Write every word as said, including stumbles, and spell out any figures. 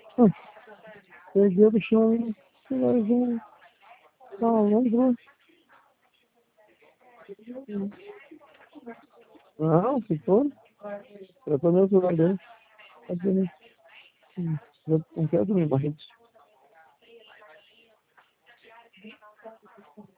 Hum, Peguei o bichão. Pegadinho. Tá longe, não, ficou. Eu tô no celular dele. Tá bonito. Hum, Eu não quero dormir mais.